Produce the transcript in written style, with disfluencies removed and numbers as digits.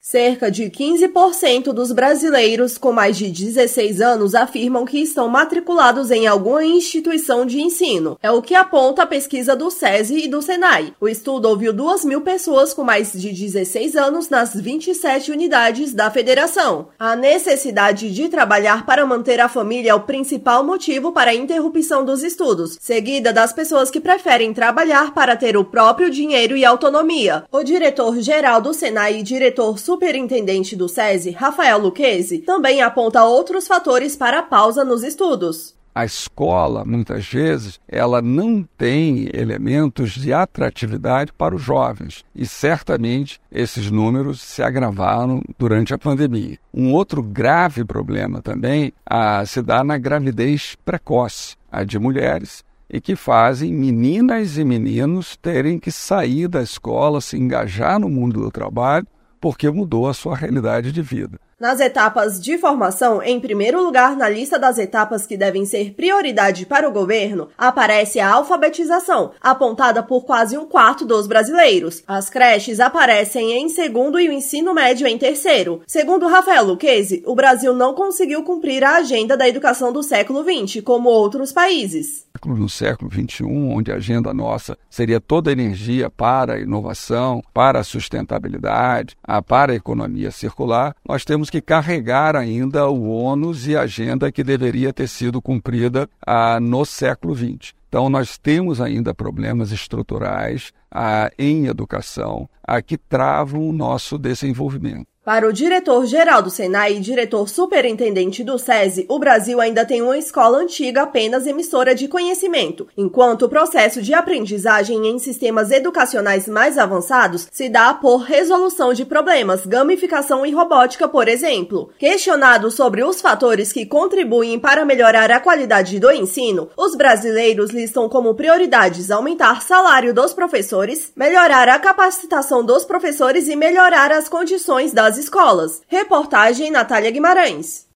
Cerca de 15% dos brasileiros com mais de 16 anos afirmam que estão matriculados em alguma instituição de ensino. É o que aponta a pesquisa do SESI e do SENAI. O estudo ouviu 2.000 pessoas com mais de 16 anos nas 27 unidades da federação. A necessidade de trabalhar para manter a família é o principal motivo para a interrupção dos estudos, seguida das pessoas que preferem trabalhar para ter o próprio dinheiro e autonomia. O diretor-geral do SENAI e diretor superintendente do SESI, Rafael Lucchesi, também aponta outros fatores para a pausa nos estudos. A escola, muitas vezes, ela não tem elementos de atratividade para os jovens e certamente esses números se agravaram durante a pandemia. Um outro grave problema também se dá na gravidez precoce, a de mulheres, e que fazem meninas e meninos terem que sair da escola, se engajar no mundo do trabalho, porque mudou a sua realidade de vida. Nas etapas de formação, em primeiro lugar na lista das etapas que devem ser prioridade para o governo, aparece a alfabetização, apontada por quase um quarto dos brasileiros. As creches aparecem em segundo e o ensino médio em terceiro. Segundo Rafael Lucchesi, o Brasil não conseguiu cumprir a agenda da educação do século XX, como outros países. No século XXI, onde a agenda nossa seria toda a energia para a inovação, para a sustentabilidade, para a economia circular, nós temos que carregar ainda o ônus e a agenda que deveria ter sido cumprida no século XX. Então, nós temos ainda problemas estruturais em educação que travam o nosso desenvolvimento. Para o diretor-geral do SENAI e diretor superintendente do SESI, o Brasil ainda tem uma escola antiga apenas emissora de conhecimento, enquanto o processo de aprendizagem em sistemas educacionais mais avançados se dá por resolução de problemas, gamificação e robótica, por exemplo. Questionado sobre os fatores que contribuem para melhorar a qualidade do ensino, os brasileiros listam como prioridades aumentar salário dos professores, melhorar a capacitação dos professores e melhorar as condições das escolas. Reportagem Natália Guimarães.